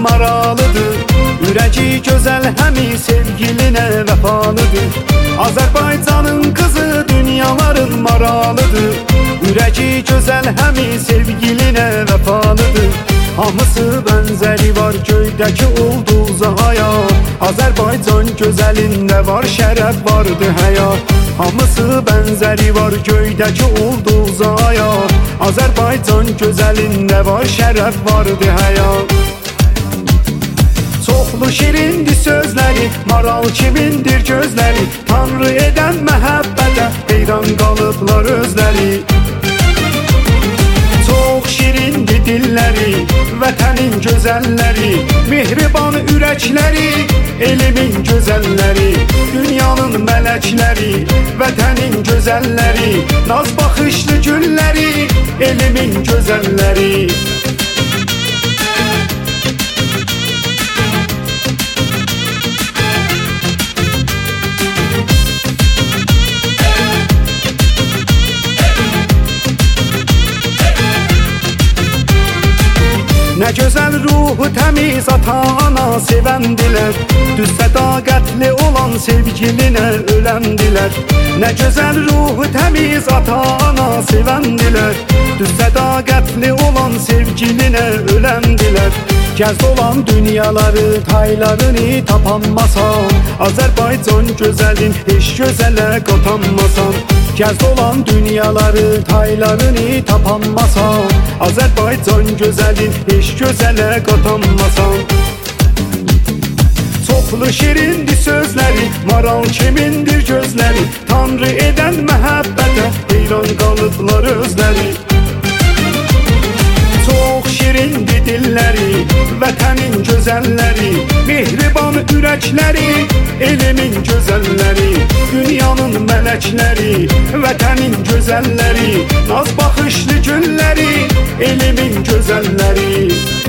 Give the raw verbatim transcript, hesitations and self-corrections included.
maralıdır. Ürəci gözəl həmi sevgilinə vəfalıdır. Azərbaycanın qızı dünyaların maralıdır. Ürəci gözəl həmi sevgilinə vəfalıdır. Hamısı bənzəri var göydəki ulduza aya. Azərbaycan gözəlində var şərəf vardı həya. Hamısı bənzəri var göydəki ulduza aya. Azərbaycan gözəlində var şərəf vardı həya. Çoxlu şirindir sözləri, maral kimindir gözləri. Tanrı edən məhəbbətə heyran qalıblar özləri. Çox şirindir dilləri, vətənin gözəlləri. Mehriban ürəkləri, elimin gözəlləri. Dünyanın mələkləri, vətənin gözəlləri. Naz baxışlı gülləri, elimin gözəlləri. Nə gözəl ruhu təmiz ata-ana sevəndilər. Düz sədaqətli olan sevgilinə öləndilər. Nə gözəl ruhu təmiz ata-ana sevəndilər. Düz sədaqətli olan sevgilinə öləndilər. Gəz olan dünyaları, taylarını tapanmasan, Azərbaycan gözəlin heç gözələ qatanmasan. Gəz olan dünyaları, taylarını tapanmasan, Azərbaycan gözəlin heç gözələ qatanmasan. Çoxlu şirindir sözləri, maral kimindir gözləri. Tanrı edən məhəbbətə heyran qalıblar özləri. Çox şirindir dilləri, vətənin gözəlləri. Mehriban ürəkləri, elimin gözəlləri. Dünyanın mələkləri, vətənin gözəlləri. Naz baxışlı gülləri, elimin gözəlləri.